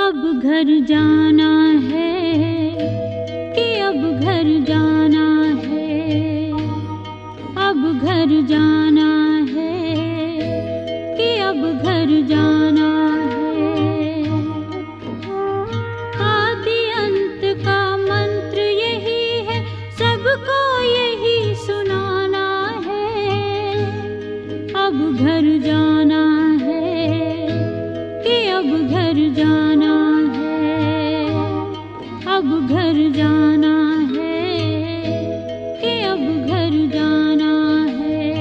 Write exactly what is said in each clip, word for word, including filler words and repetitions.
अब घर जाना है कि अब घर जाना है, अब घर जाना है कि अब घर जाना है। आदि अंत का मंत्र यही है, सबको यही सुनाना है। अब घर जाना है कि अब घर जाना है, अब घर जाना है कि अब घर जाना है।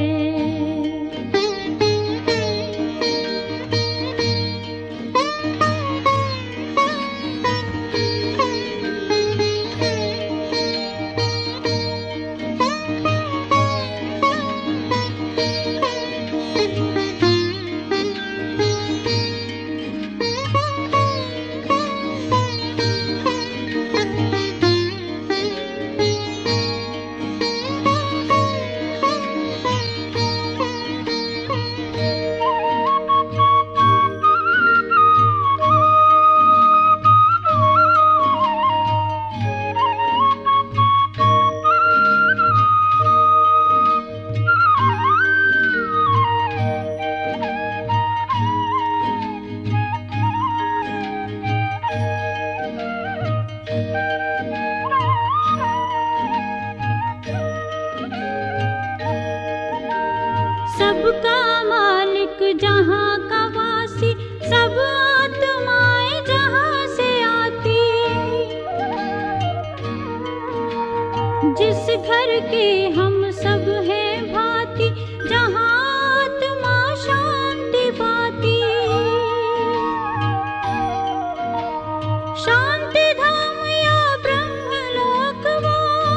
सबका मालिक जहाँ का वासी, सब आत्माएं जहाँ से आती। जिस घर के हम सब हैं भांति, जहाँ आत्मा शांति पाती। शांति धाम या ब्रह्मलोक वो,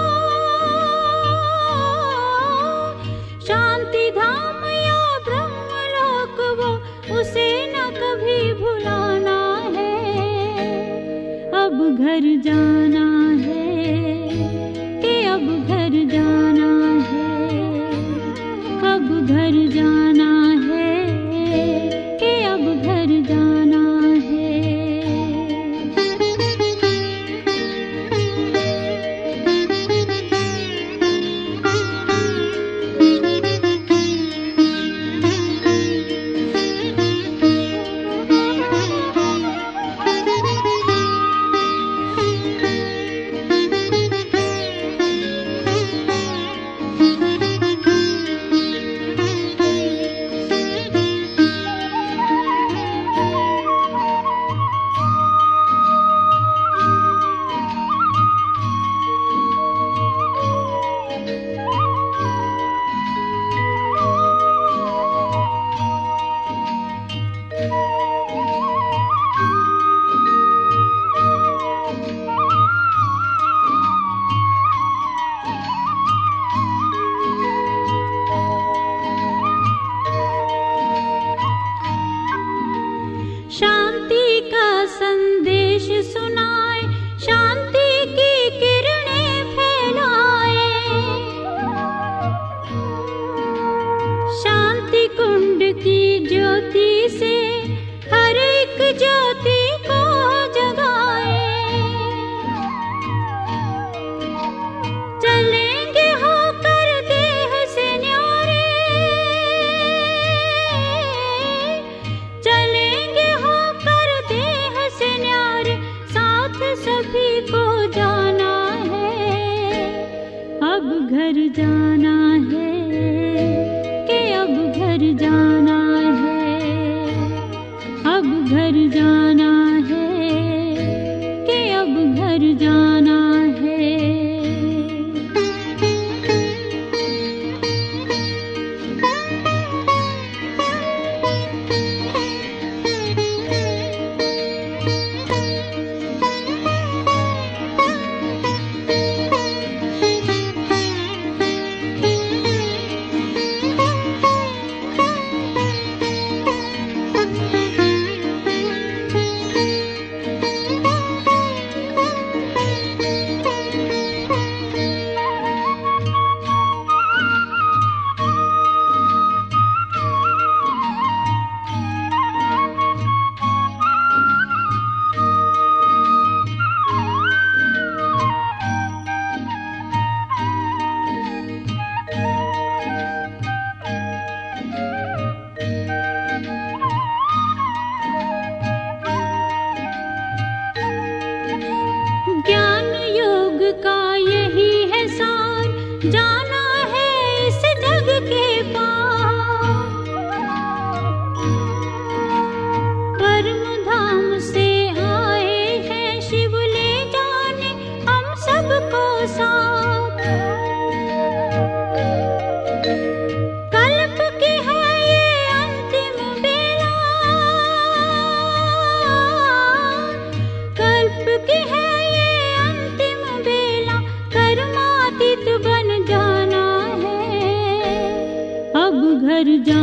शांति धाम उसे न कभी भुलाना है। अब घर जाना है कि अब घर जाना है, अब घर जाना है कि अब घर जाना है। शांति का संदेश सुनाए, शांति की किरणें फैलाए। शांति कुंड की ज्योति से हर एक ज्योति को जगाए। चलेंगे होकर देह से न्यारे, चलेंगे सभी को जाना है। अब घर जाना है कि अब घर जाना है, अब घर जाना है कि अब घर जाना है। जाना है इस जग के पार। परम धाम से आए हैं शिव, ले जाने हम सबको साथ। कल्प की है ये अंतिम बेला, कल्प की है ये अंतिम बेला, कर्मातीत बन जाना है। अब घर जा